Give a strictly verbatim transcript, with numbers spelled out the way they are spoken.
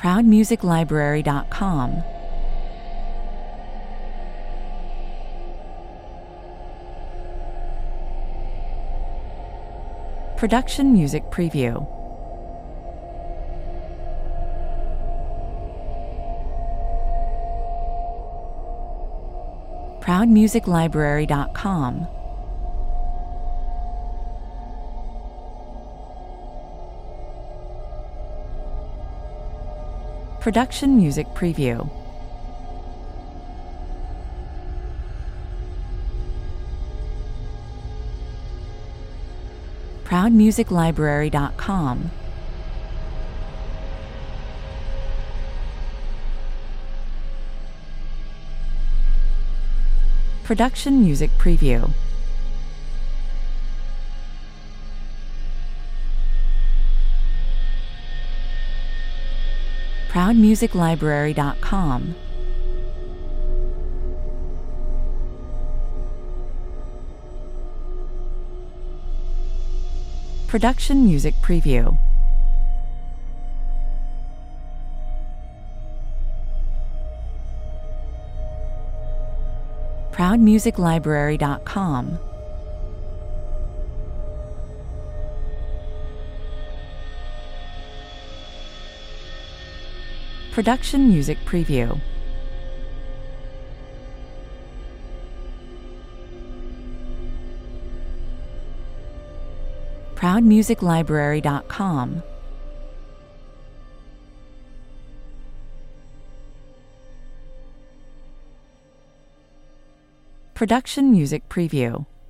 proud music library dot com, Production Music Preview, proud music library dot com, Production Music Preview, proud music library dot com, Production Music Preview, proud music library dot com, Production Music Preview, proud music library dot com, Production Music Preview, proud music library dot com, Production Music Preview.